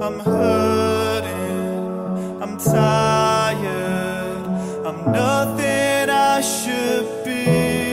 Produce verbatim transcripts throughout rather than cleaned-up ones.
I'm hurting, I'm tired, I'm nothing I should be.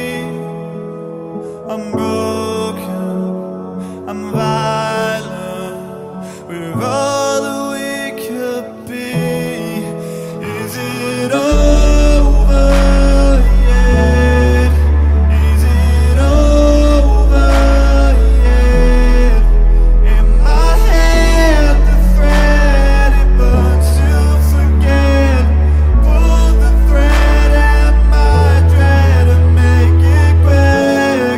I'm broken, I'm violent, we're all that we could be. Is it over yet? Is it over yet? In my hand the thread, it burns to forget. Pull the thread at my dread and make it quick.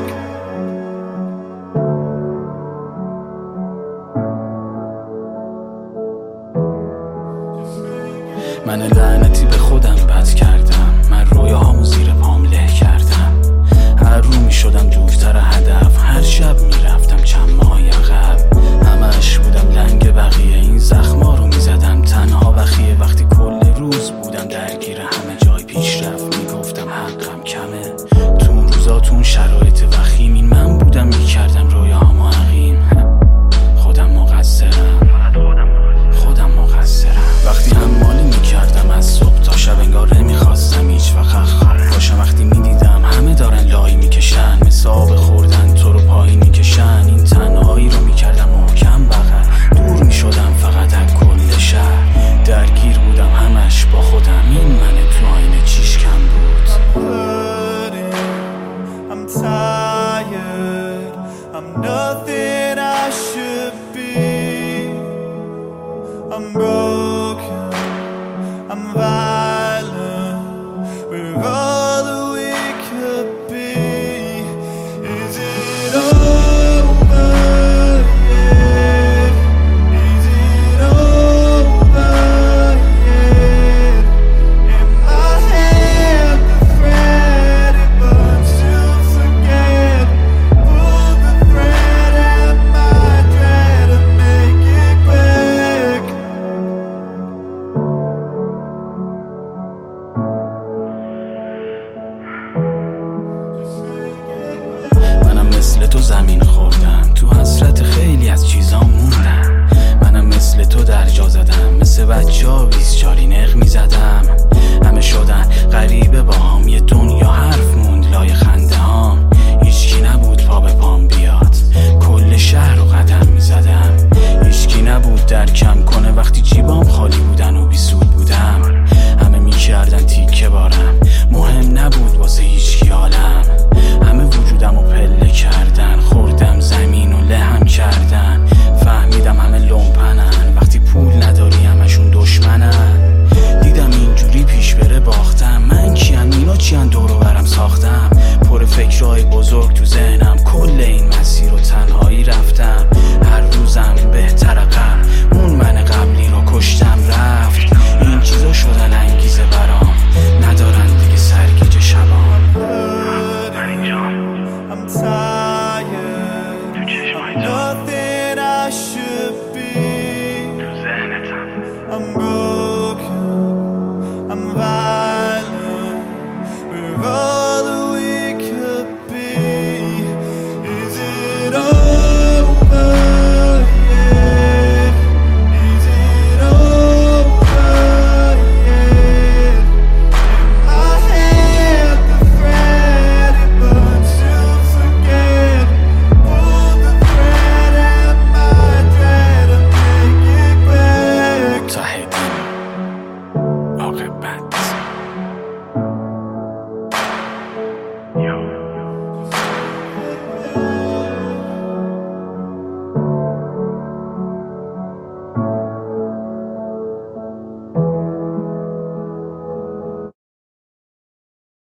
من لعنتی به خودم بد کردم، من رویاهامو زیر پام له کردم. هر رو می شدم دورتر هدف، هر شب می رفتم چند ماه عقب. همش بودم لنگ بقیه، این زخما رو می زدم تنها بخیه. وقتی کل روز بودم درگیر همه جای پیشرفت، می گفتم حقم کمه. تو اون روزا تو اون شرایط وخیم، این من بودم می کردم رویاهامو حقیم. خودم مقصرم، خودم مقصرم. وقتی حمالی میکردم از صبح تا شب، انگار نمیخواستم هیچ وقت باشم. وقتی میدیدم همه دارن لای میکشن، مثل آب خوردن تو رو پایین میکشن. این تنهایی رو میکردم محکم بغل، دور میشدم فقط از کل شهر. درگیر بودم همش با خودم، این من تو آینه چیشکم بود. I'm tired, I'm nothing I should be. I'm broken, I'm violent, we're all that we could be. Is it over yet? Is it over yet? In my hand the thread, it burns to forget. Pull the thread at my dread and make it quick. منم مثل تو زمین خوردم، تو حسرت خیلی از چیزا موندم. منم مثل تو در جا زدم، مثل بچه ها بیست چالی نق می زدم. همه شدن غریبه با هم، یه دنیا حرف موند لای خنده هام. هیچکی نبود پا به پام بیاد، کل شهر رو قدم می زدم. هیچکی نبود درکم کنه وقتی جیبام خالی بودن و بی سود بودم. همه می کردن تیکه بارم، مهم نبود واسه هیچکی حالم. همه وجودم رو پله کردن، خوردم زمین و لهم کردن. فهمیدم همه لومپنن، وقتی پول نداری همشون دشمنن. دیدم اینجوری پیش بره باختم، من کیم اینا چیان دور و برم ساختم. پر فکرهای بزرگ تو ذهنم، کل این مسیر رو تنهایی رفتم. هر روزم بهتر قبل، اون من قبلی رو کشتم رفت. این چیزا شدن انگیزه برام، ندارن دیگه سرگیجه شبام. I'm tired, I'm nothing